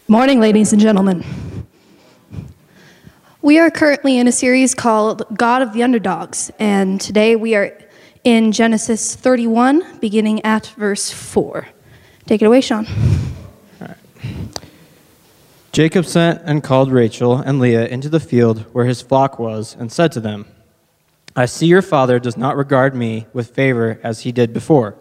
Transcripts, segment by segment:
Morning, ladies and gentlemen. We are currently in a series called God of the Underdogs, and today we are in Genesis 31, beginning at verse 4. Take it away, Sean. All right. Jacob sent and called Rachel and Leah into the field where his flock was, and said to them, I see your father does not regard me with favor as he did before.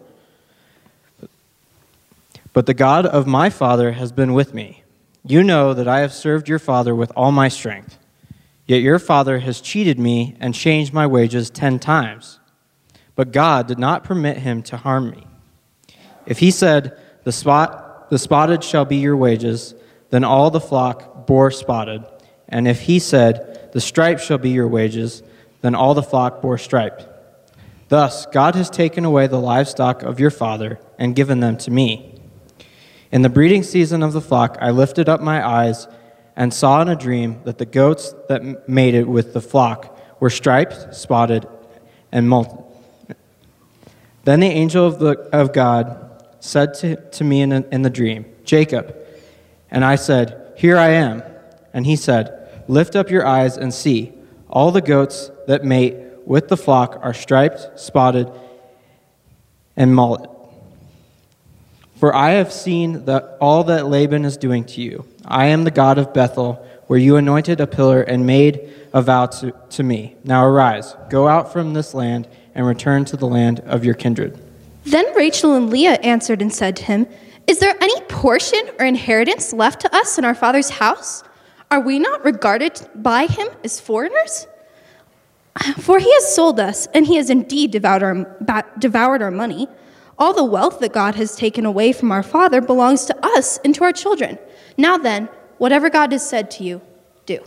But the God of my father has been with me. You know that I have served your father with all my strength. Yet your father has cheated me and changed my wages 10 times. But God did not permit him to harm me. If he said, the spotted shall be your wages, then all the flock bore spotted. And if he said, the striped shall be your wages, then all the flock bore striped. Thus God has taken away the livestock of your father and given them to me. In the breeding season of the flock, I lifted up my eyes and saw in a dream that the goats that mated with the flock were striped, spotted, and molted. Then the angel of God said to me in the dream, Jacob. And I said, Here I am. And he said, Lift up your eyes and see. All the goats that mate with the flock are striped, spotted, and molted. For I have seen all that Laban is doing to you. I am the God of Bethel, where you anointed a pillar and made a vow to me. Now arise, go out from this land, and return to the land of your kindred. Then Rachel and Leah answered and said to him, Is there any portion or inheritance left to us in our father's house? Are we not regarded by him as foreigners? For he has sold us, and he has indeed devoured our money. All the wealth that God has taken away from our father belongs to us and to our children. Now then, whatever God has said to you, do.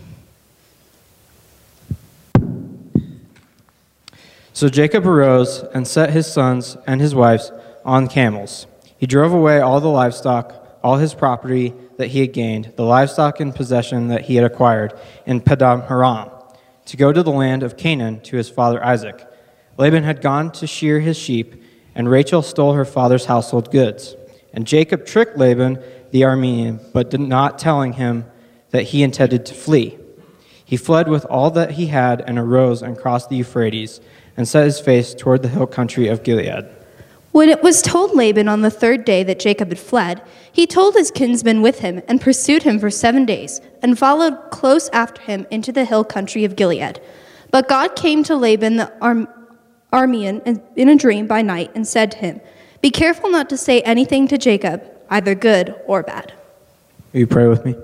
So Jacob arose and set his sons and his wives on camels. He drove away all the livestock, all his property that he had gained, the livestock and possession that he had acquired in Paddan Aram, to go to the land of Canaan to his father Isaac. Laban had gone to shear his sheep, and Rachel stole her father's household goods. And Jacob tricked Laban the Aramean, but did not telling him that he intended to flee. He fled with all that he had and arose and crossed the Euphrates and set his face toward the hill country of Gilead. When it was told Laban on the third day that Jacob had fled, he told his kinsmen with him and pursued him for 7 days and followed close after him into the hill country of Gilead. But God came to Laban the Aramean in a dream by night and said to him, Be careful not to say anything to Jacob, either good or bad. Will you pray with me?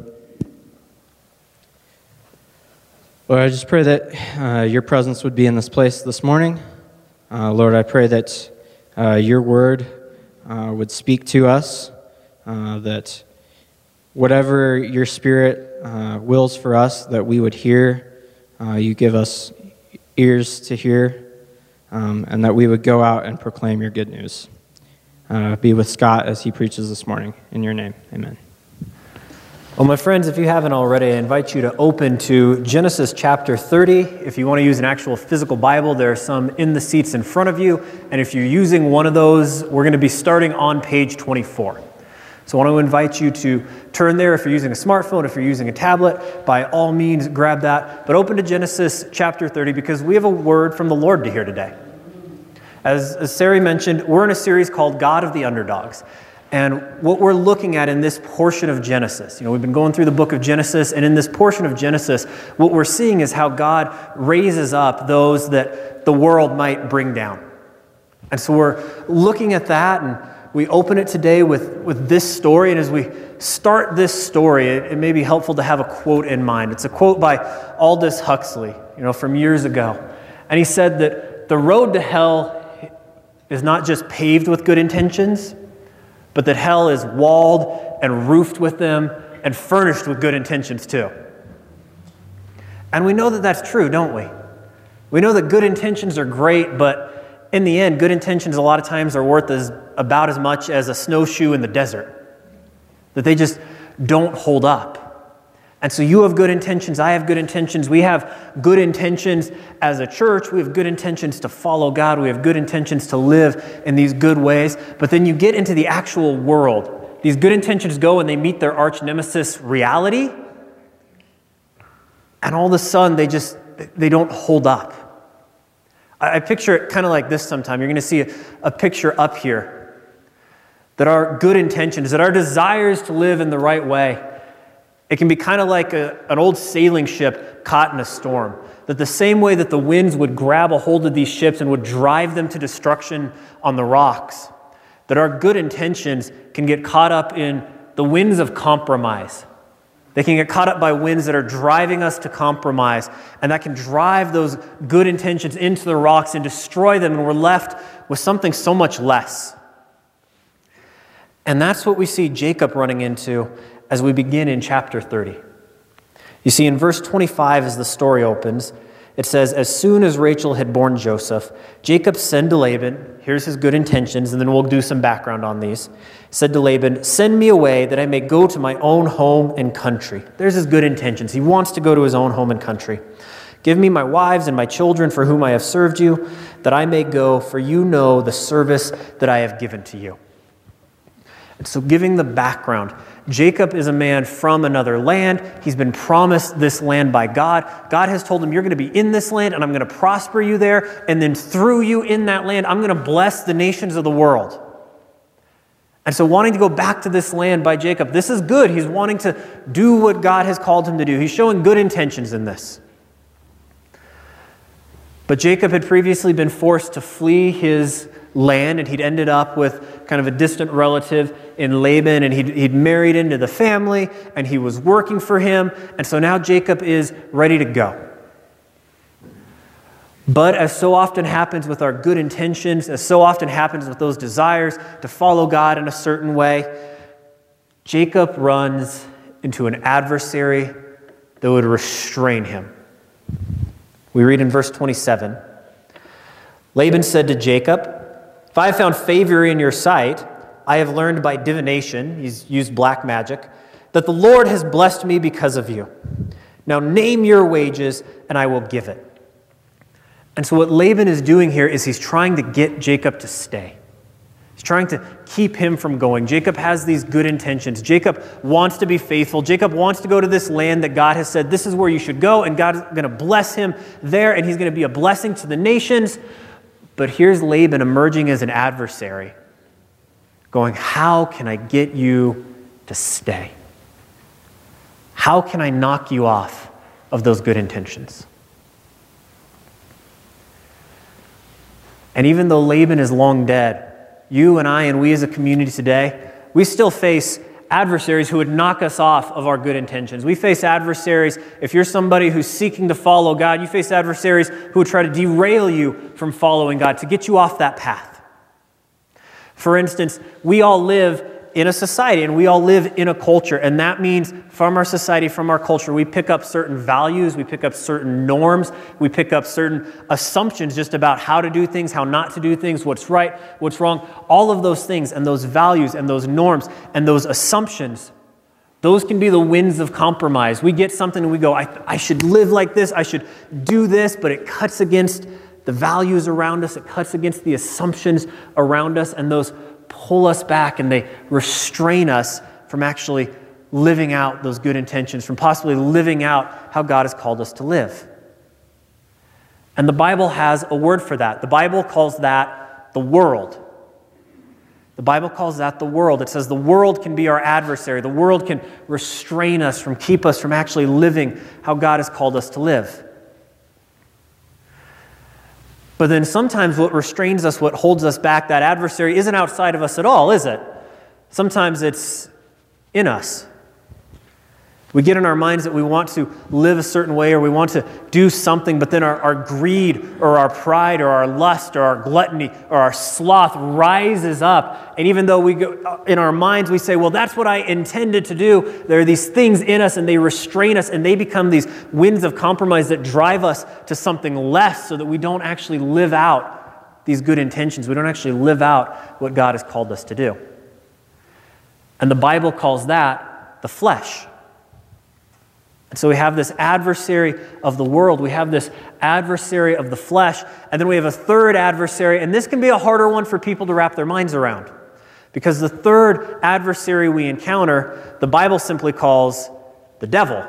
Lord, I just pray that your presence would be in this place this morning. Lord, I pray that your word would speak to us, that whatever your spirit wills for us, that we would hear. You give us ears to hear, and that we would go out and proclaim your good news. Be with Scott as he preaches this morning. In your name, amen. Well, my friends, if you haven't already, I invite you to open to Genesis chapter 30. If you want to use an actual physical Bible, there are some in the seats in front of you. And if you're using one of those, we're going to be starting on page 24. So I want to invite you to turn there. If you're using a smartphone, if you're using a tablet, by all means, grab that. But open to Genesis chapter 30 because we have a word from the Lord to hear today. As Sari mentioned, we're in a series called God of the Underdogs. And what we're looking at in this portion of Genesis, we've been going through the book of Genesis, and in this portion of Genesis, what we're seeing is how God raises up those that the world might bring down. And so we're looking at that, and we open it today with this story. And as we start this story, it may be helpful to have a quote in mind. It's a quote by Aldous Huxley, from years ago. And he said that the road to hell is not just paved with good intentions, but that hell is walled and roofed with them and furnished with good intentions too. And we know that that's true, don't we? We know that good intentions are great, but in the end, good intentions a lot of times are worth about as much as a snowshoe in the desert. That they just don't hold up. And so you have good intentions, I have good intentions, we have good intentions as a church, we have good intentions to follow God, we have good intentions to live in these good ways, but then you get into the actual world these good intentions go and they meet their arch nemesis, reality, and all of a sudden they don't hold up. I picture it kind of like this sometime. You're going to see a picture up here that our good intentions, that our desires to live in the right way, it can be kind of like an old sailing ship caught in a storm. That the same way that the winds would grab a hold of these ships and would drive them to destruction on the rocks, that our good intentions can get caught up in the winds of compromise. They can get caught up by winds that are driving us to compromise, and that can drive those good intentions into the rocks and destroy them, and we're left with something so much less. And that's what we see Jacob running into as we begin in chapter 30. You see, in verse 25, as the story opens, it says, "As soon as Rachel had borne Joseph, Jacob said to Laban," here's his good intentions, and then we'll do some background on these, said to Laban, "Send me away that I may go to my own home and country." There's his good intentions. He wants to go to his own home and country. "Give me my wives and my children for whom I have served you, that I may go, for you know the service that I have given to you." And so giving the background, Jacob is a man from another land. He's been promised this land by God. God has told him, you're going to be in this land, and I'm going to prosper you there, and then through you in that land, I'm going to bless the nations of the world. And so wanting to go back to this land by Jacob, this is good. He's wanting to do what God has called him to do. He's showing good intentions in this. But Jacob had previously been forced to flee his land, and he'd ended up with kind of a distant relative in Laban, and he'd married into the family, and he was working for him, and so now Jacob is ready to go. But as so often happens with our good intentions, as so often happens with those desires to follow God in a certain way, Jacob runs into an adversary that would restrain him. We read in verse 27, "Laban said to Jacob, 'If I have found favor in your sight, I have learned by divination,'" he's used black magic, "'that the Lord has blessed me because of you. Now name your wages, and I will give it.'" And so what Laban is doing here is he's trying to get Jacob to stay. He's trying to keep him from going. Jacob has these good intentions. Jacob wants to be faithful. Jacob wants to go to this land that God has said, this is where you should go, and God is going to bless him there, and he's going to be a blessing to the nations. But here's Laban emerging as an adversary, going, how can I get you to stay? How can I knock you off of those good intentions? And even though Laban is long dead, you and I and we as a community today, we still face adversaries who would knock us off of our good intentions. We face adversaries, if you're somebody who's seeking to follow God, you face adversaries who would try to derail you from following God, to get you off that path. For instance, we all live in a society and we all live in a culture, and that means from our society, from our culture, we pick up certain values, we pick up certain norms, we pick up certain assumptions just about how to do things, how not to do things, what's right, what's wrong. All of those things and those values and those norms and those assumptions, those can be the winds of compromise. We get something and we go, I should live like this, I should do this, but it cuts against the values around us, it cuts against the assumptions around us, and those pull us back and they restrain us from actually living out those good intentions, from possibly living out how God has called us to live. And the Bible has a word for that. The Bible calls that the world. The Bible calls that the world. It says the world can be our adversary. The world can restrain us, keep us from actually living how God has called us to live. But then sometimes what restrains us, what holds us back, that adversary isn't outside of us at all, is it? Sometimes it's in us. We get in our minds that we want to live a certain way, or we want to do something, but then our greed or our pride or our lust or our gluttony or our sloth rises up. And even though we go in our minds, we say, well, that's what I intended to do, there are these things in us and they restrain us, and they become these winds of compromise that drive us to something less, so that we don't actually live out these good intentions. We don't actually live out what God has called us to do. And the Bible calls that the flesh. And so we have this adversary of the world, we have this adversary of the flesh, and then we have a third adversary, and this can be a harder one for people to wrap their minds around. Because the third adversary we encounter, the Bible simply calls the devil.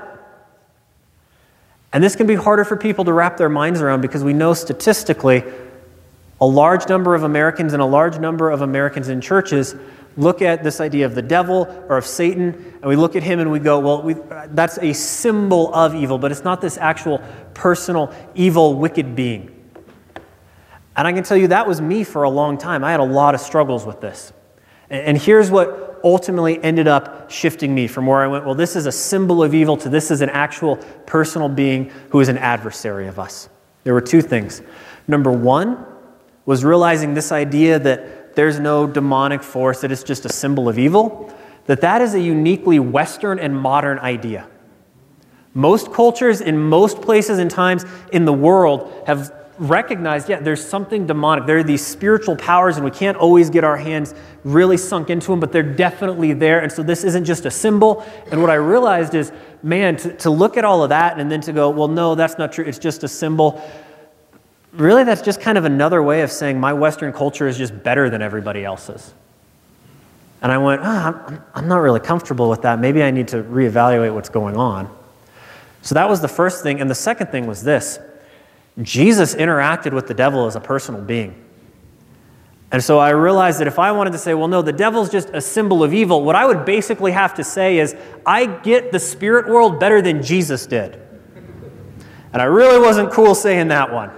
And this can be harder for people to wrap their minds around because we know statistically a large number of Americans and a large number of Americans in churches look at this idea of the devil or of Satan, and we look at him and we go, well, that's a symbol of evil, but it's not this actual personal, evil, wicked being. And I can tell you that was me for a long time. I had a lot of struggles with this. And here's what ultimately ended up shifting me from where I went, well, this is a symbol of evil, to this is an actual personal being who is an adversary of us. There were two things. Number one was realizing this idea that there's no demonic force, that it's just a symbol of evil, that is a uniquely Western and modern idea. Most cultures in most places and times in the world have recognized, there's something demonic. There are these spiritual powers and we can't always get our hands really sunk into them, but they're definitely there. And so this isn't just a symbol. And what I realized is, man, to look at all of that and then to go, well, no, that's not true. It's just a symbol. Really, that's just kind of another way of saying my Western culture is just better than everybody else's. And I went, I'm not really comfortable with that. Maybe I need to reevaluate what's going on. So that was the first thing. And the second thing was this. Jesus interacted with the devil as a personal being. And so I realized that if I wanted to say, well, no, the devil's just a symbol of evil, what I would basically have to say is, I get the spirit world better than Jesus did. And I really wasn't cool saying that one.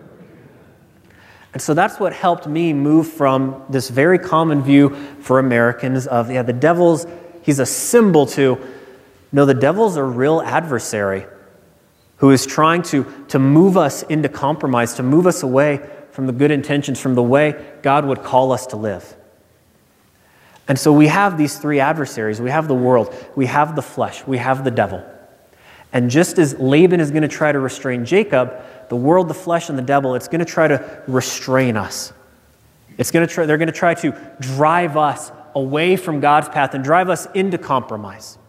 And so that's what helped me move from this very common view for Americans of, the devil's, he's a symbol to, no, the devil's a real adversary who is trying to move us into compromise, to move us away from the good intentions, from the way God would call us to live. And so we have these three adversaries. We have the world, we have the flesh, we have the devil. And just as Laban is going to try to restrain Jacob, the world, the flesh, and the devil, it's going to try to restrain us. They're going to try to drive us away from God's path and drive us into compromise.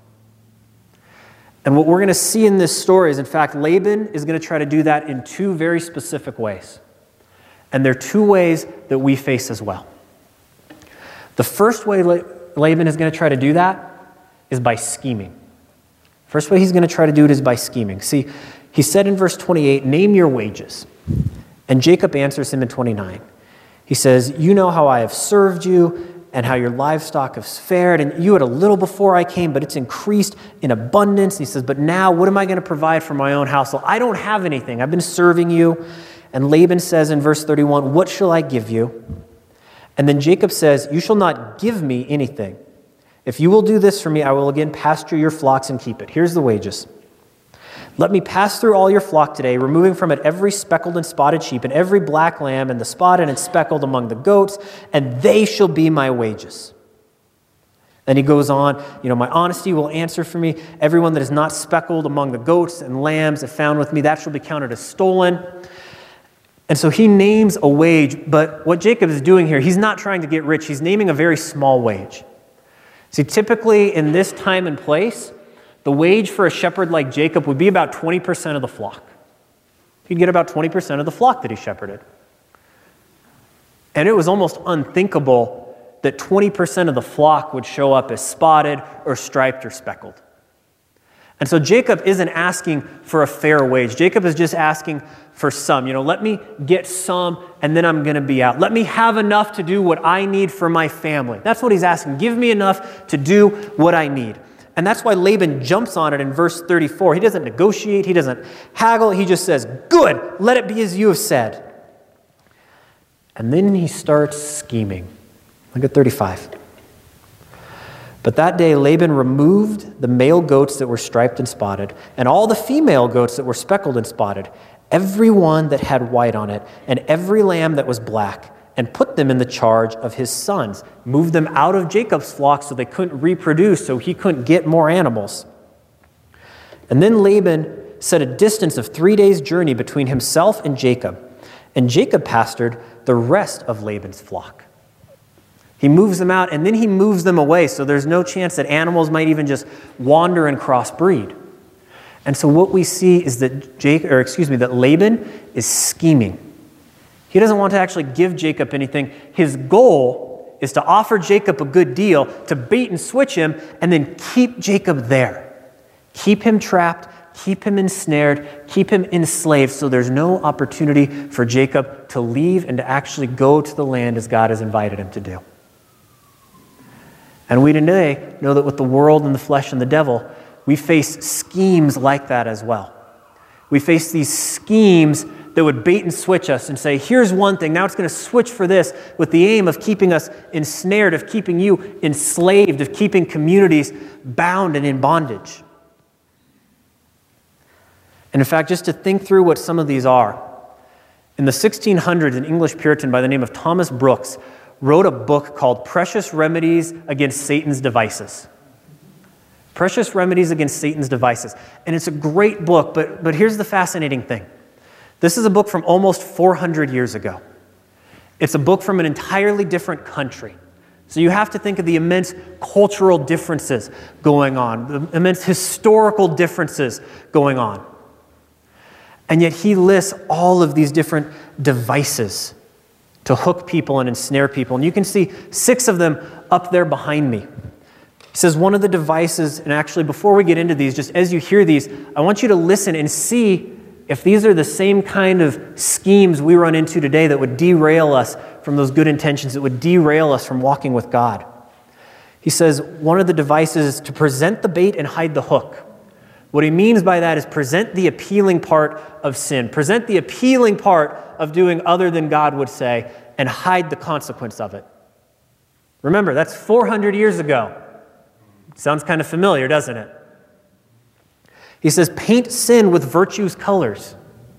And what we're going to see in this story is, in fact, Laban is going to try to do that in two very specific ways. And they're two ways that we face as well. The first way Laban is going to try to do that is by scheming. First way he's going to try to do it is by scheming. See, he said in verse 28, name your wages. And Jacob answers him in 29. He says, you know how I have served you and how your livestock has fared, and you had a little before I came, but it's increased in abundance. And he says, but now what am I going to provide for my own household? I don't have anything. I've been serving you. And Laban says in verse 31, what shall I give you? And then Jacob says, you shall not give me anything. If you will do this for me, I will again pasture your flocks and keep it. Here's the wages. Let me pass through all your flock today, removing from it every speckled and spotted sheep and every black lamb and the spotted and speckled among the goats, and they shall be my wages. Then he goes on, my honesty will answer for me. Everyone that is not speckled among the goats and lambs that found with me, that shall be counted as stolen. And so he names a wage, but what Jacob is doing here, he's not trying to get rich. He's naming a very small wage. See, typically in this time and place, the wage for a shepherd like Jacob would be about 20% of the flock. He'd get about 20% of the flock that he shepherded. And it was almost unthinkable that 20% of the flock would show up as spotted or striped or speckled. And so Jacob isn't asking for a fair wage. Jacob is just asking for some. Let me get some and then I'm going to be out. Let me have enough to do what I need for my family. That's what he's asking. Give me enough to do what I need. And that's why Laban jumps on it in verse 34. He doesn't negotiate. He doesn't haggle. He just says, good, let it be as you have said. And then he starts scheming. Look at 35. But that day Laban removed the male goats that were striped and spotted, and all the female goats that were speckled and spotted, every one that had white on it, and every lamb that was black, and put them in the charge of his sons, moved them out of Jacob's flock so they couldn't reproduce, so he couldn't get more animals. And then Laban set a distance of 3 days' journey between himself and Jacob pastured the rest of Laban's flock. He moves them out, and then he moves them away, so there's no chance that animals might even just wander and crossbreed. And so what we see is that Laban is scheming. He doesn't want to actually give Jacob anything. His goal is to offer Jacob a good deal, to bait and switch him, and then keep Jacob there. Keep him trapped, keep him ensnared, keep him enslaved, so there's no opportunity for Jacob to leave and to actually go to the land as God has invited him to do. And we today know that with the world and the flesh and the devil, we face schemes like that as well. We face these schemes that would bait and switch us and say, here's one thing, now it's going to switch for this, with the aim of keeping us ensnared, of keeping you enslaved, of keeping communities bound and in bondage. And in fact, just to think through what some of these are, in the 1600s, an English Puritan by the name of Thomas Brooks wrote a book called Precious Remedies Against Satan's Devices. Precious Remedies Against Satan's Devices. And it's a great book, but here's the fascinating thing. This is a book from almost 400 years ago. It's a book from an entirely different country. So you have to think of the immense cultural differences going on, the immense historical differences going on. And yet he lists all of these different devices to hook people and ensnare people. And you can see 6 of them up there behind me. He says one of the devices, and actually before we get into these, just as you hear these, I want you to listen and see if these are the same kind of schemes we run into today that would derail us from those good intentions, that would derail us from walking with God. He says one of the devices is to present the bait and hide the hook. What he means by that is present the appealing part of sin. Present the appealing part of doing other than God would say and hide the consequence of it. Remember, that's 400 years ago. Sounds kind of familiar, doesn't it? He says, paint sin with virtue's colors.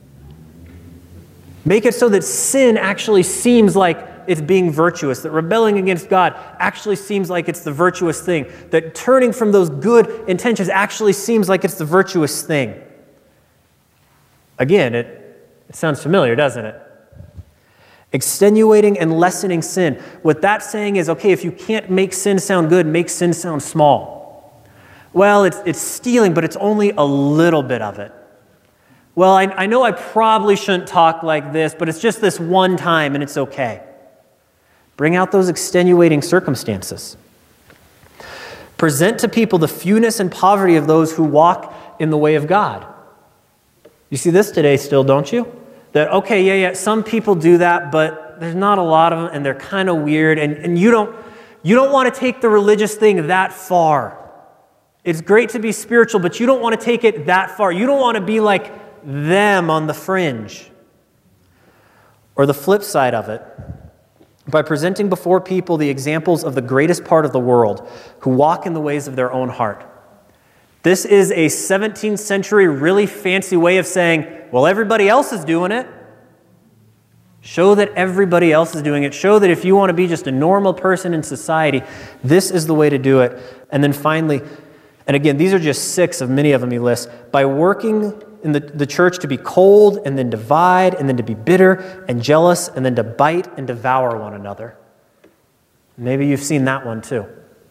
Make it so that sin actually seems like it's being virtuous, that rebelling against God actually seems like it's the virtuous thing, that turning from those good intentions actually seems like it's the virtuous thing. Again, it sounds familiar, doesn't it? Extenuating and lessening sin. What that's saying is, okay, if you can't make sin sound good, make sin sound small. Well, it's stealing, but it's only a little bit of it. Well, I know I probably shouldn't talk like this, but it's just this one time and it's okay. Bring out those extenuating circumstances. Present to people the fewness and poverty of those who walk in the way of God. You see this today still, don't you? That, okay, yeah, some people do that, but there's not a lot of them, and they're kind of weird, and you don't want to take the religious thing that far. It's great to be spiritual, but you don't want to take it that far. You don't want to be like them on the fringe. Or the flip side of it, by presenting before people the examples of the greatest part of the world who walk in the ways of their own heart. This is a 17th century really fancy way of saying, well, everybody else is doing it. Show that everybody else is doing it. Show that if you want to be just a normal person in society, this is the way to do it. And then finally, and again, these are just 6 of many of them he lists, by working in the church to be cold and then divide and then to be bitter and jealous and then to bite and devour one another. Maybe you've seen that one too.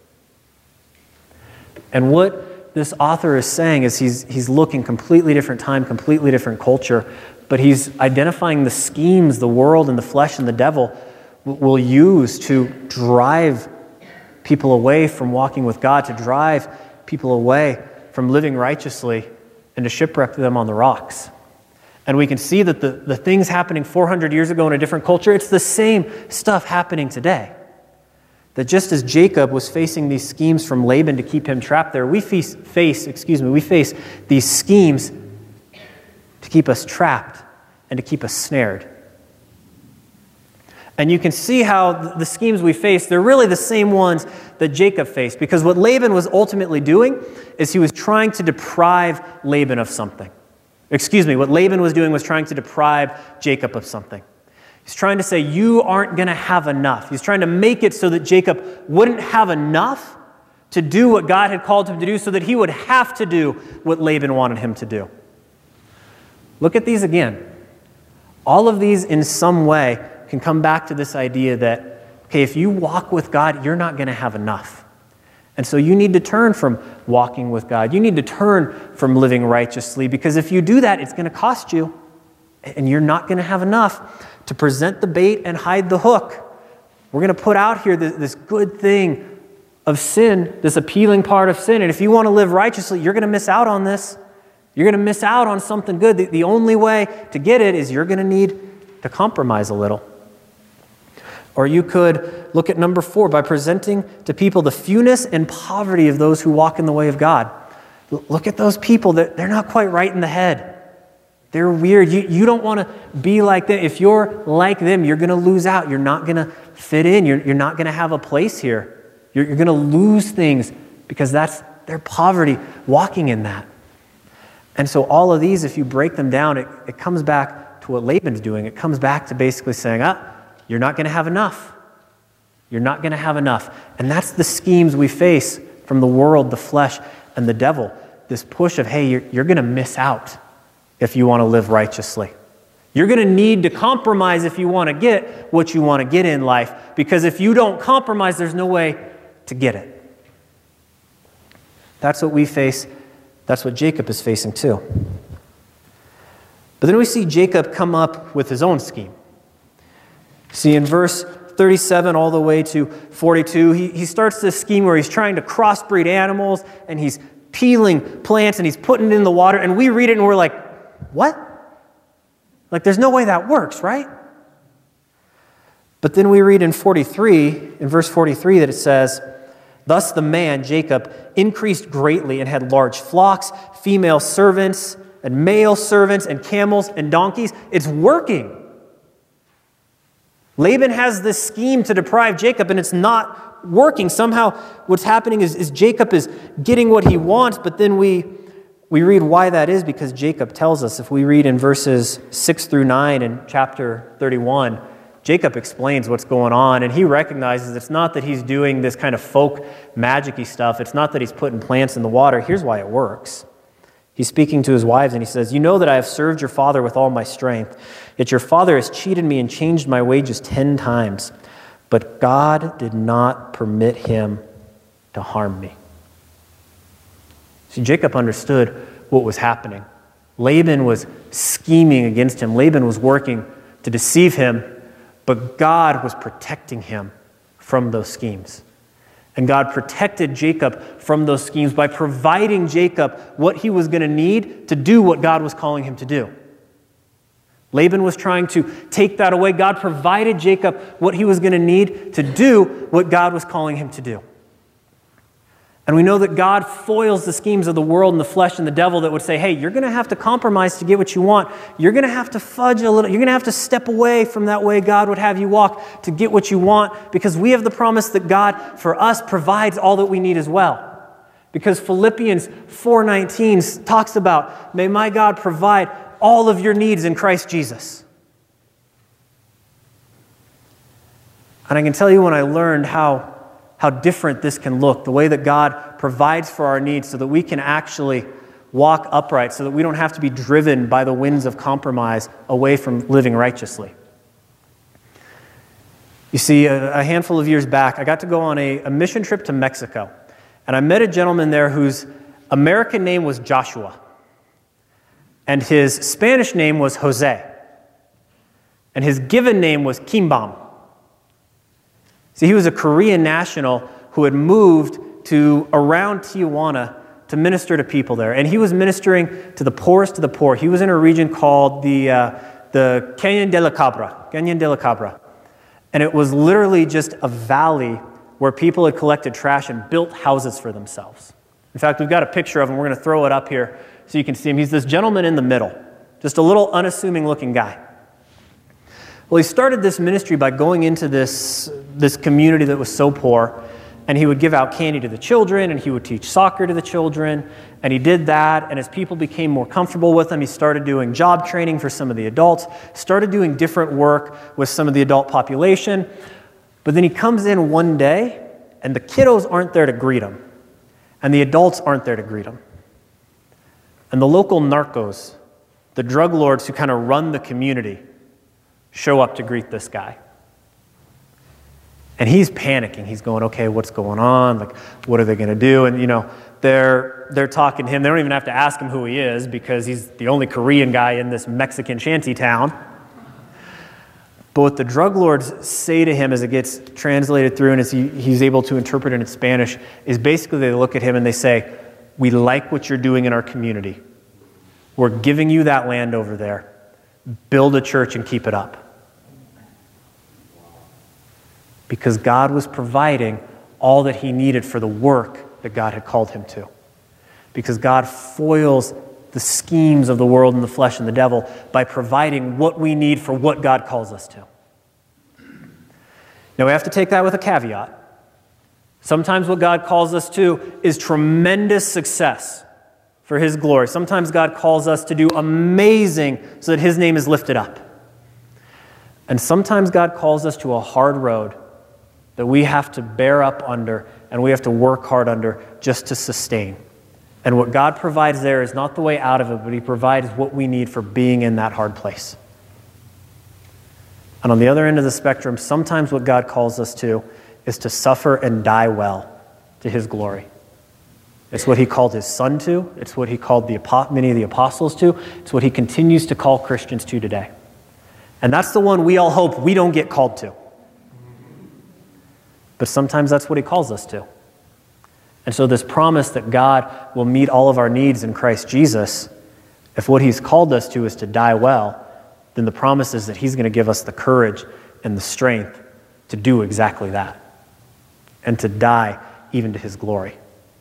And what this author is saying is he's looking completely different time, completely different culture, but he's identifying the schemes the world and the flesh and the devil will use to drive people away from walking with God, to drive people away from living righteously and to shipwreck them on the rocks. And we can see that the things happening 400 years ago in a different culture, it's the same stuff happening today. That just as Jacob was facing these schemes from Laban to keep him trapped there, we face these schemes to keep us trapped and to keep us snared. And you can see how the schemes we face, they're really the same ones that Jacob faced. Because what Laban was ultimately doing is he was trying to deprive Laban of something. What Laban was doing was trying to deprive Jacob of something. He's trying to say, you aren't going to have enough. He's trying to make it so that Jacob wouldn't have enough to do what God had called him to do, so that he would have to do what Laban wanted him to do. Look at these again. All of these in some way can come back to this idea that, okay, if you walk with God, you're not going to have enough. And so you need to turn from walking with God. You need to turn from living righteously, because if you do that, it's going to cost you, and you're not going to have enough to present the bait and hide the hook. We're going to put out here this good thing of sin, this appealing part of sin. And if you want to live righteously, you're going to miss out on this. You're going to miss out on something good. The only way to get it is you're going to need to compromise a little. Or you could look at number 4, by presenting to people the fewness and poverty of those who walk in the way of God. Look at those people that they're not quite right in the head. They're weird. You don't want to be like them. If you're like them, you're going to lose out. You're not going to fit in. You're not going to have a place here. You're going to lose things because that's their poverty, walking in that. And so all of these, if you break them down, it comes back to what Laban's doing. It comes back to basically saying, you're not going to have enough. You're not going to have enough. And that's the schemes we face from the world, the flesh, and the devil. This push of, hey, you're going to miss out if you want to live righteously. You're going to need to compromise if you want to get what you want to get in life, because if you don't compromise, there's no way to get it. That's what we face. That's what Jacob is facing too. But then we see Jacob come up with his own scheme. See, in verse 37 all the way to 42, he starts this scheme where he's trying to crossbreed animals, and he's peeling plants, and he's putting it in the water, and we read it and we're like, what? Like, there's no way that works, right? But then we read in verse 43, that it says, thus the man, Jacob, increased greatly and had large flocks, female servants, and male servants, and camels and donkeys. It's working. Laban has this scheme to deprive Jacob, and it's not working. Somehow what's happening is Jacob is getting what he wants, but then we read why that is, because Jacob tells us. If we read in verses 6 through 9 in chapter 31, Jacob explains what's going on, and he recognizes it's not that he's doing this kind of folk magic-y stuff. It's not that he's putting plants in the water. Here's why it works. He's speaking to his wives, and he says, you know that I have served your father with all my strength, yet your father has cheated me and changed my wages 10 times. But God did not permit him to harm me. See, Jacob understood what was happening. Laban was scheming against him. Laban was working to deceive him, but God was protecting him from those schemes. And God protected Jacob from those schemes by providing Jacob what he was going to need to do what God was calling him to do. Laban was trying to take that away. God provided Jacob what he was going to need to do what God was calling him to do. And we know that God foils the schemes of the world and the flesh and the devil that would say, hey, you're going to have to compromise to get what you want. You're going to have to fudge a little. You're going to have to step away from that way God would have you walk to get what you want, because we have the promise that God, for us, provides all that we need as well. Because Philippians 4:19 talks about, may my God provide all of your needs in Christ Jesus. And I can tell you, when I learned how different this can look, the way that God provides for our needs so that we can actually walk upright, so that we don't have to be driven by the winds of compromise away from living righteously. You see, a handful of years back, I got to go on a mission trip to Mexico, and I met a gentleman there whose American name was Joshua, and his Spanish name was Jose, and his given name was Kimbam. See, he was a Korean national who had moved to around Tijuana to minister to people there. And he was ministering to the poorest of the poor. He was in a region called the Canyon de la Cabra. And it was literally just a valley where people had collected trash and built houses for themselves. In fact, we've got a picture of him. We're going to throw it up here so you can see him. He's this gentleman in the middle, just a little unassuming looking guy. Well, he started this ministry by going into this community that was so poor, and he would give out candy to the children, and he would teach soccer to the children, and he did that, and as people became more comfortable with him, he started doing job training for some of the adults, started doing different work with some of the adult population, but then he comes in one day, and the kiddos aren't there to greet him, and the adults aren't there to greet him. And the local narcos, the drug lords who kind of run the community, show up to greet this guy. And he's panicking. He's going, okay, what's going on? Like, what are they going to do? And, they're talking to him. They don't even have to ask him who he is, because he's the only Korean guy in this Mexican shanty town. But what the drug lords say to him as it gets translated through and as he's able to interpret it in Spanish is basically they look at him and they say, we like what you're doing in our community. We're giving you that land over there. Build a church and keep it up. Because God was providing all that he needed for the work that God had called him to. Because God foils the schemes of the world and the flesh and the devil by providing what we need for what God calls us to. Now we have to take that with a caveat. Sometimes what God calls us to is tremendous success for his glory. Sometimes God calls us to do amazing so that his name is lifted up. And sometimes God calls us to a hard road that we have to bear up under and we have to work hard under just to sustain. And what God provides there is not the way out of it, but he provides what we need for being in that hard place. And on the other end of the spectrum, sometimes what God calls us to is to suffer and die well to his glory. It's what he called his son to. It's what he called many of the apostles to. It's what he continues to call Christians to today. And that's the one we all hope we don't get called to. But sometimes that's what he calls us to. And so this promise that God will meet all of our needs in Christ Jesus, if what he's called us to is to die well, then the promise is that he's going to give us the courage and the strength to do exactly that and to die even to his glory.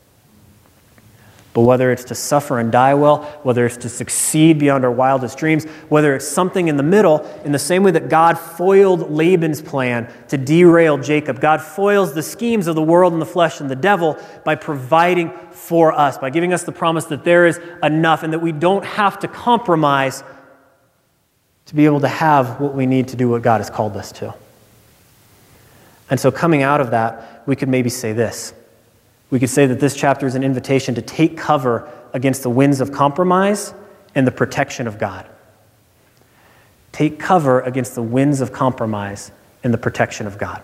But whether it's to suffer and die well, whether it's to succeed beyond our wildest dreams, whether it's something in the middle, in the same way that God foiled Laban's plan to derail Jacob, God foils the schemes of the world and the flesh and the devil by providing for us, by giving us the promise that there is enough and that we don't have to compromise to be able to have what we need to do what God has called us to. And so coming out of that, we could maybe say this. We could say that this chapter is an invitation to take cover against the winds of compromise and the protection of God. Take cover against the winds of compromise and the protection of God.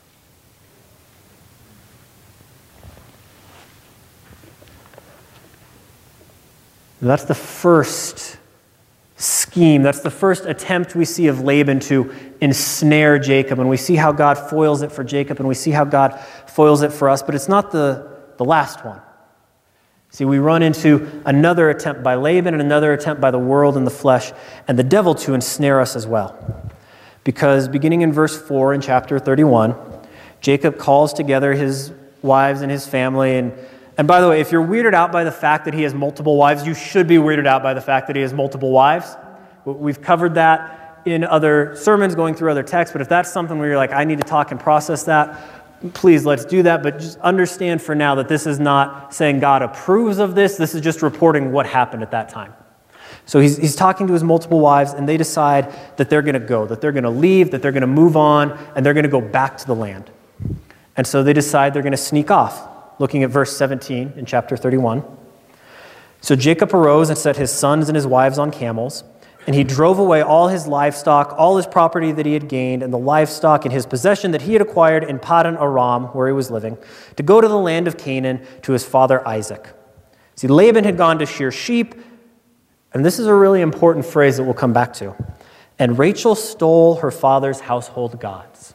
That's the first scheme. That's the first attempt we see of Laban to ensnare Jacob. And we see how God foils it for Jacob, and we see how God foils it for us. But it's not the last one. See, we run into another attempt by Laban and another attempt by the world and the flesh and the devil to ensnare us as well. Because beginning in verse 4 in chapter 31, Jacob calls together his wives and his family. And by the way, if you're weirded out by the fact that he has multiple wives, you should be weirded out by the fact that he has multiple wives. We've covered that in other sermons, going through other texts. But if that's something where you're like, I need to talk and process that, please, let's do that. But just understand for now that this is not saying God approves of this. This is just reporting what happened at that time. So he's talking to his multiple wives, and they decide that they're going to go, that they're going to leave, that they're going to move on, and they're going to go back to the land. And so they decide they're going to sneak off. Looking at verse 17 in chapter 31. So Jacob arose and set his sons and his wives on camels, and he drove away all his livestock, all his property that he had gained, and the livestock in his possession that he had acquired in Paddan Aram, where he was living, to go to the land of Canaan to his father Isaac. See, Laban had gone to shear sheep, and this is a really important phrase that we'll come back to. And Rachel stole her father's household gods.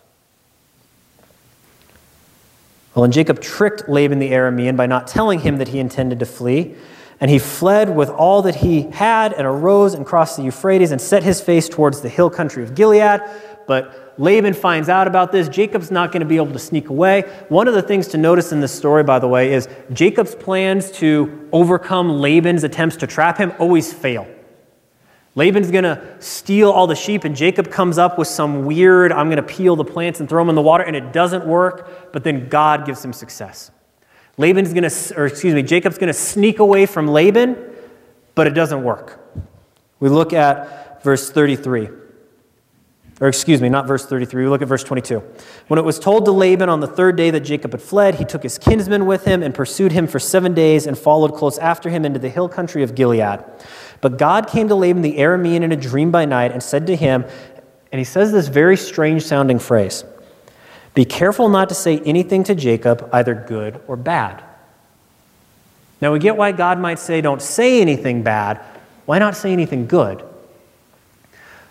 Well, and Jacob tricked Laban the Aramean by not telling him that he intended to flee. And he fled with all that he had and arose and crossed the Euphrates and set his face towards the hill country of Gilead. But Laban finds out about this. Jacob's not going to be able to sneak away. One of the things to notice in this story, by the way, is Jacob's plans to overcome Laban's attempts to trap him always fail. Laban's going to steal all the sheep, and Jacob comes up with some weird, I'm going to peel the plants and throw them in the water, and it doesn't work, but then God gives him success. Jacob's going to sneak away from Laban, but it doesn't work. We look at verse 33. Not verse 33. We look at verse 22. When it was told to Laban on the third day that Jacob had fled, he took his kinsmen with him and pursued him for 7 days and followed close after him into the hill country of Gilead. But God came to Laban the Aramean in a dream by night and said to him, and he says this very strange sounding phrase, "Be careful not to say anything to Jacob, either good or bad." Now we get why God might say, don't say anything bad. Why not say anything good?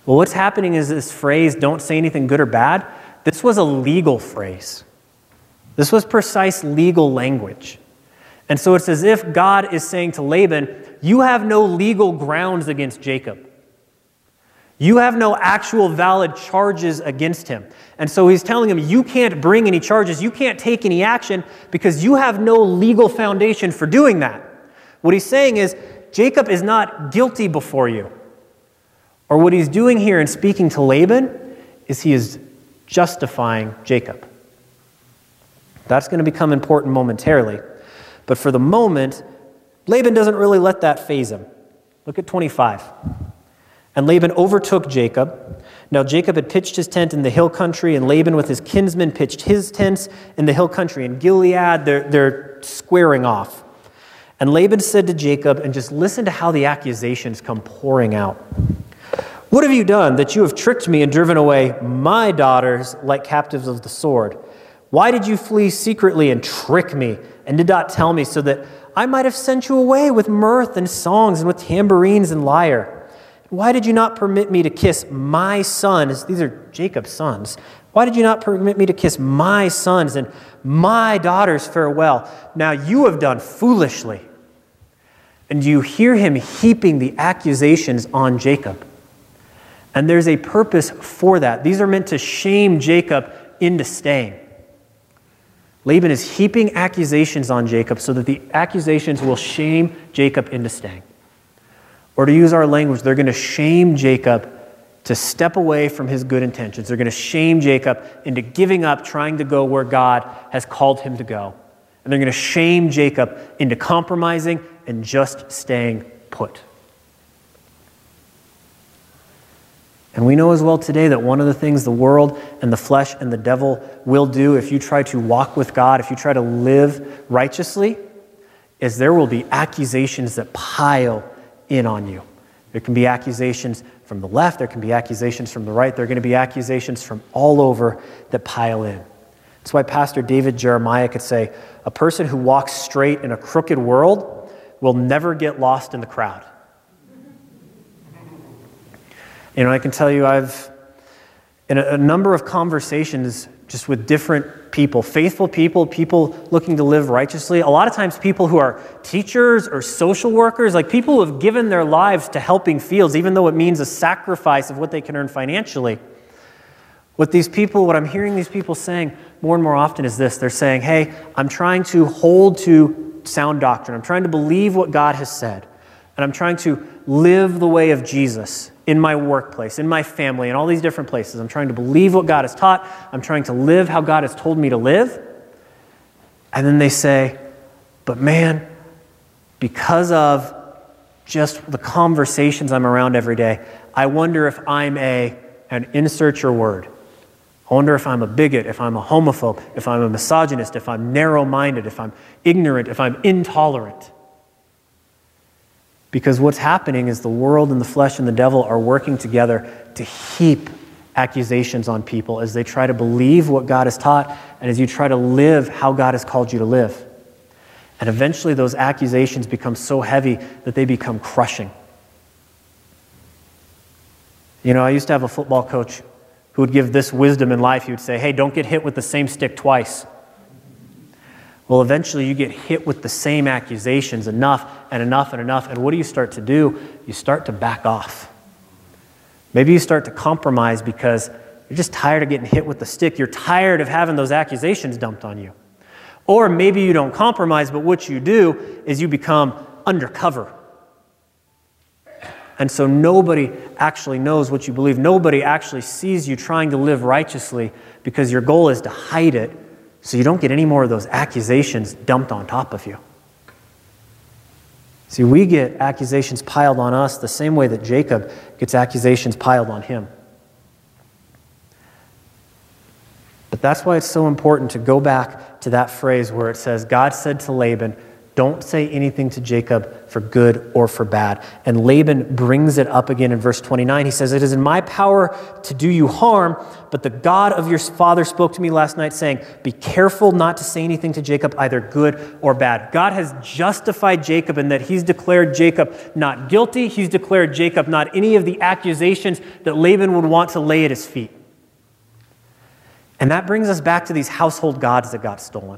Well, what's happening is this phrase, don't say anything good or bad, this was a legal phrase. This was precise legal language. And so it's as if God is saying to Laban, you have no legal grounds against Jacob. You have no actual valid charges against him. And so he's telling him, you can't bring any charges, you can't take any action because you have no legal foundation for doing that. What he's saying is, Jacob is not guilty before you. Or what he's doing here in speaking to Laban is he is justifying Jacob. That's going to become important momentarily. But for the moment, Laban doesn't really let that faze him. Look at 25. And Laban overtook Jacob. Now Jacob had pitched his tent in the hill country, and Laban with his kinsmen pitched his tents in the hill country. In Gilead, they're squaring off. And Laban said to Jacob, and just listen to how the accusations come pouring out. What have you done that you have tricked me and driven away my daughters like captives of the sword? Why did you flee secretly and trick me and did not tell me so that I might have sent you away with mirth and songs and with tambourines and lyre? Why did you not permit me to kiss my sons? These are Jacob's sons. Why did you not permit me to kiss my sons and my daughters farewell? Now you have done foolishly. And you hear him heaping the accusations on Jacob. And there's a purpose for that. These are meant to shame Jacob into staying. Laban is heaping accusations on Jacob so that the accusations will shame Jacob into staying. Or to use our language, they're going to shame Jacob to step away from his good intentions. They're going to shame Jacob into giving up trying to go where God has called him to go. And they're going to shame Jacob into compromising and just staying put. And we know as well today that one of the things the world and the flesh and the devil will do if you try to walk with God, if you try to live righteously, is there will be accusations that pile in on you. There can be accusations from the left, there can be accusations from the right, there are going to be accusations from all over that pile in. That's why Pastor David Jeremiah could say, a person who walks straight in a crooked world will never get lost in the crowd. You know, I can tell you I've, in a number of conversations just with different people, faithful people, people looking to live righteously, a lot of times people who are teachers or social workers, like people who have given their lives to helping fields, even though it means a sacrifice of what they can earn financially. What I'm hearing these people saying more and more often is this. They're saying, hey, I'm trying to hold to sound doctrine. I'm trying to believe what God has said. And I'm trying to live the way of Jesus in my workplace, in my family, in all these different places. I'm trying to believe what God has taught. I'm trying to live how God has told me to live. And then they say, but man, because of just the conversations I'm around every day, I wonder if I'm and insert your word. I wonder if I'm a bigot, if I'm a homophobe, if I'm a misogynist, if I'm narrow-minded, if I'm ignorant, if I'm intolerant. Because what's happening is the world and the flesh and the devil are working together to heap accusations on people as they try to believe what God has taught and as you try to live how God has called you to live. And eventually those accusations become so heavy that they become crushing. You know, I used to have a football coach who would give this wisdom in life. He would say, hey, don't get hit with the same stick twice. Well, eventually you get hit with the same accusations enough and enough and enough. And what do you start to do? You start to back off. Maybe you start to compromise because you're just tired of getting hit with the stick. You're tired of having those accusations dumped on you. Or maybe you don't compromise, but what you do is you become undercover. And so nobody actually knows what you believe. Nobody actually sees you trying to live righteously because your goal is to hide it so you don't get any more of those accusations dumped on top of you. See, we get accusations piled on us the same way that Jacob gets accusations piled on him. But that's why it's so important to go back to that phrase where it says, God said to Laban, Don't say anything to Jacob for good or for bad. And Laban brings it up again in verse 29. He says, it is in my power to do you harm, but the God of your father spoke to me last night saying, be careful not to say anything to Jacob, either good or bad. God has justified Jacob in that he's declared Jacob not guilty. He's declared Jacob not any of the accusations that Laban would want to lay at his feet. And that brings us back to these household gods that got stolen.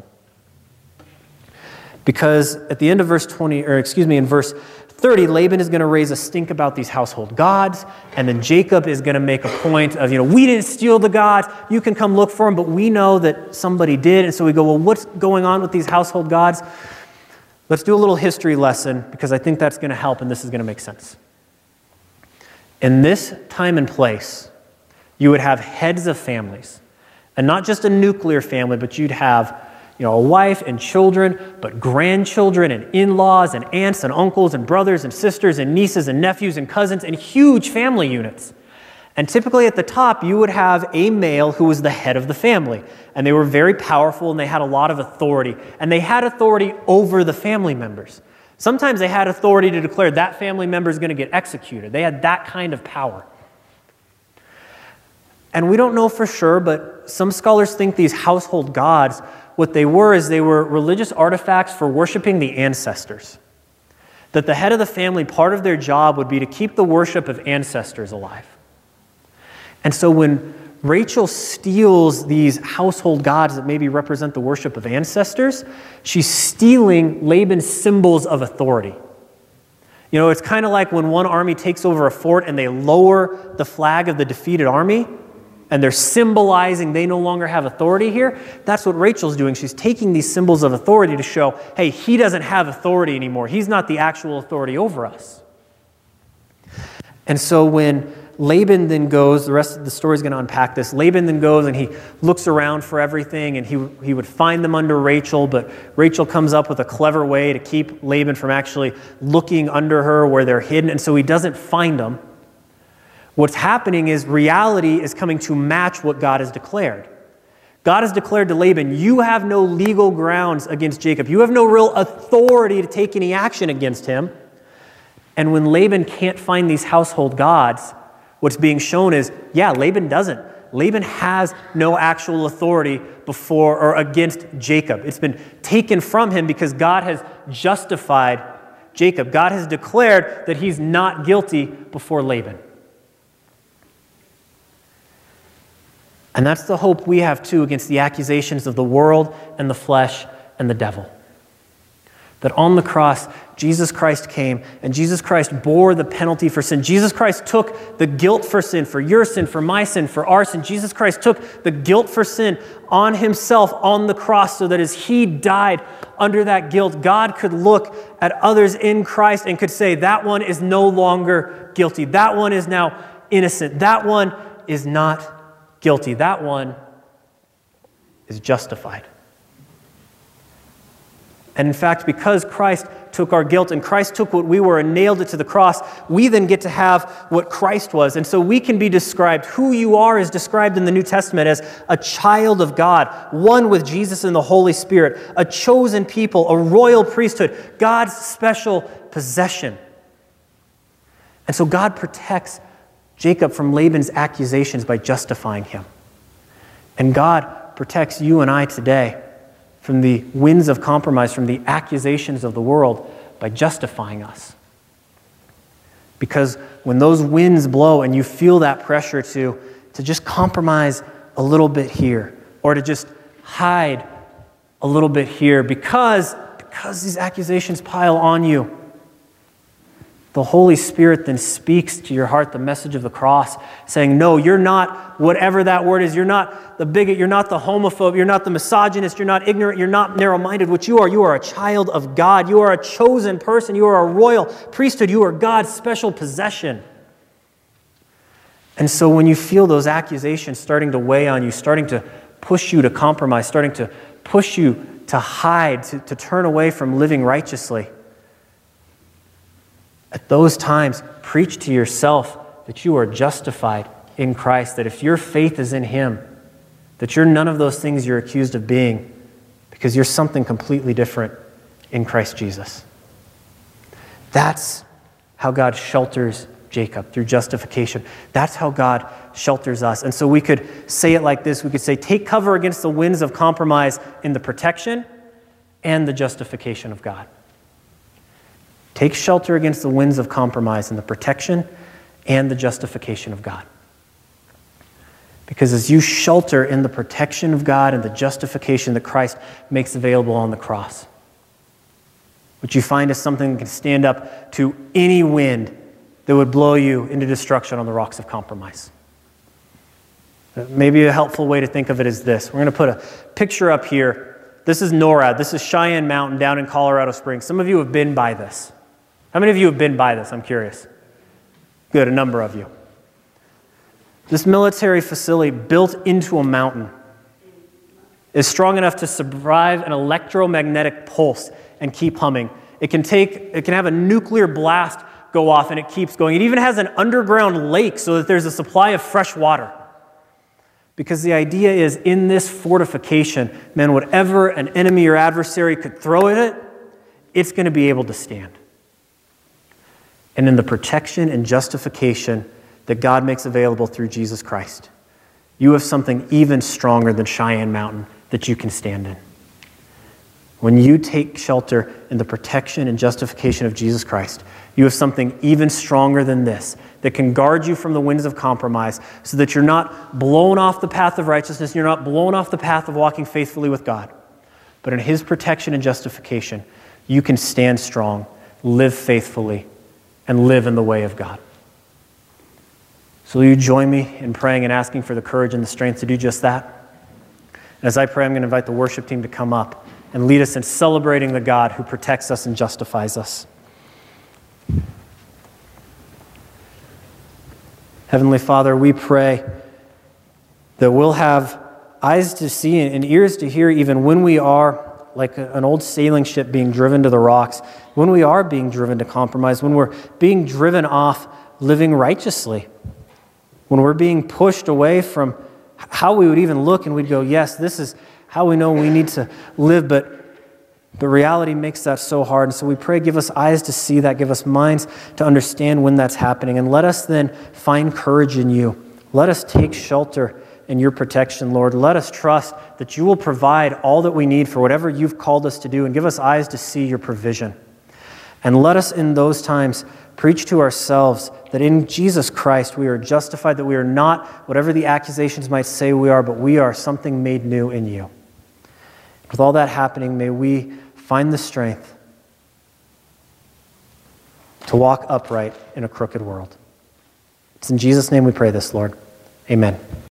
Because at the end of in verse 30, Laban is going to raise a stink about these household gods, and then Jacob is going to make a point of, we didn't steal the gods, you can come look for them, but we know that somebody did. And so we go, well, what's going on with these household gods? Let's do a little history lesson, because I think that's going to help and this is going to make sense. In this time and place, you would have heads of families, and not just a nuclear family, but you'd have a wife and children, but grandchildren and in-laws and aunts and uncles and brothers and sisters and nieces and nephews and cousins and huge family units. And typically at the top, you would have a male who was the head of the family. And they were very powerful and they had a lot of authority. And they had authority over the family members. Sometimes they had authority to declare that family member is going to get executed. They had that kind of power. And we don't know for sure, but some scholars think these household gods, what they were is they were religious artifacts for worshiping the ancestors. That the head of the family, part of their job would be to keep the worship of ancestors alive. And so when Rachel steals these household gods that maybe represent the worship of ancestors, she's stealing Laban's symbols of authority. It's kind of like when one army takes over a fort and they lower the flag of the defeated army, and they're symbolizing they no longer have authority here. That's what Rachel's doing. She's taking these symbols of authority to show, hey, he doesn't have authority anymore. He's not the actual authority over us. And so when Laban then goes, the rest of the story is going to unpack this. Laban then goes and he looks around for everything, and he would find them under Rachel, but Rachel comes up with a clever way to keep Laban from actually looking under her where they're hidden, and so he doesn't find them. What's happening is reality is coming to match what God has declared. God has declared to Laban, you have no legal grounds against Jacob. You have no real authority to take any action against him. And when Laban can't find these household gods, what's being shown is, Laban doesn't. Laban has no actual authority before or against Jacob. It's been taken from him because God has justified Jacob. God has declared that he's not guilty before Laban. And that's the hope we have too against the accusations of the world and the flesh and the devil. That on the cross, Jesus Christ came and Jesus Christ bore the penalty for sin. Jesus Christ took the guilt for sin, for your sin, for my sin, for our sin. Jesus Christ took the guilt for sin on himself on the cross so that as he died under that guilt, God could look at others in Christ and could say, that one is no longer guilty. That one is now innocent. That one is not guilty. That one is justified. And in fact, because Christ took our guilt and Christ took what we were and nailed it to the cross, we then get to have what Christ was. And so we can be described, who you are is described in the New Testament as a child of God, one with Jesus and the Holy Spirit, a chosen people, a royal priesthood, God's special possession. And so God protects Jacob from Laban's accusations by justifying him. And God protects you and I today from the winds of compromise, from the accusations of the world by justifying us. Because when those winds blow and you feel that pressure to just compromise a little bit here or to just hide a little bit here because these accusations pile on you, the Holy Spirit then speaks to your heart the message of the cross, saying, no, you're not whatever that word is. You're not the bigot. You're not the homophobe. You're not the misogynist. You're not ignorant. You're not narrow-minded. What you are a child of God. You are a chosen person. You are a royal priesthood. You are God's special possession. And so when you feel those accusations starting to weigh on you, starting to push you to compromise, starting to push you to hide, to turn away from living righteously, at those times, preach to yourself that you are justified in Christ, that if your faith is in Him, that you're none of those things you're accused of being, because you're something completely different in Christ Jesus. That's how God shelters Jacob, through justification. That's how God shelters us. And so we could say it like this. We could say, take cover against the winds of compromise in the protection and the justification of God. Take shelter against the winds of compromise in the protection and the justification of God. Because as you shelter in the protection of God and the justification that Christ makes available on the cross, what you find is something that can stand up to any wind that would blow you into destruction on the rocks of compromise. Maybe a helpful way to think of it is this. We're going to put a picture up here. This is NORAD. This is Cheyenne Mountain down in Colorado Springs. Some of you have been by this. How many of you have been by this? I'm curious. Good, a number of you. This military facility built into a mountain is strong enough to survive an electromagnetic pulse and keep humming. It can have a nuclear blast go off and it keeps going. It even has an underground lake so that there's a supply of fresh water. Because the idea is, in this fortification, man, whatever an enemy or adversary could throw at it, it's going to be able to stand. And in the protection and justification that God makes available through Jesus Christ, you have something even stronger than Cheyenne Mountain that you can stand in. When you take shelter in the protection and justification of Jesus Christ, you have something even stronger than this that can guard you from the winds of compromise so that you're not blown off the path of righteousness, you're not blown off the path of walking faithfully with God. But in His protection and justification, you can stand strong, live faithfully, and live in the way of God. So will you join me in praying and asking for the courage and the strength to do just that? And as I pray, I'm going to invite the worship team to come up and lead us in celebrating the God who protects us and justifies us. Heavenly Father, we pray that we'll have eyes to see and ears to hear even when we are like an old sailing ship being driven to the rocks, when we are being driven to compromise, when we're being driven off living righteously, when we're being pushed away from how we would even look and we'd go, yes, this is how we know we need to live, but reality makes that so hard. And so we pray, give us eyes to see that, give us minds to understand when that's happening, and let us then find courage in you. Let us take shelter in your protection, Lord. Let us trust that you will provide all that we need for whatever you've called us to do, and give us eyes to see your provision. And let us in those times preach to ourselves that in Jesus Christ we are justified, that we are not whatever the accusations might say we are, but we are something made new in you. With all that happening, may we find the strength to walk upright in a crooked world. It's in Jesus' name we pray this, Lord. Amen.